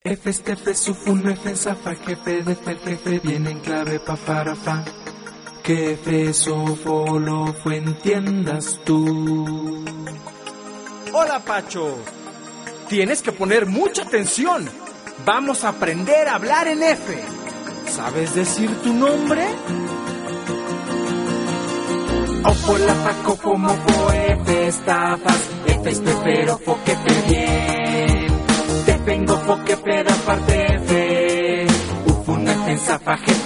F, F, sufun, F, zafa, jefe, de jefe, viene en clave, pa, para, fa. Que F, sofo, lo fue, entiendas tú. Hola, Pacho. Tienes que poner mucha atención. Vamos a aprender a hablar en F. ¿Sabes decir tu nombre? Ofo, la, fa, cofo, mofo, F, estafas, F, pero, fo, que te bien. Te vengo, fo, que peda, parte F. Ufun, F, zafa,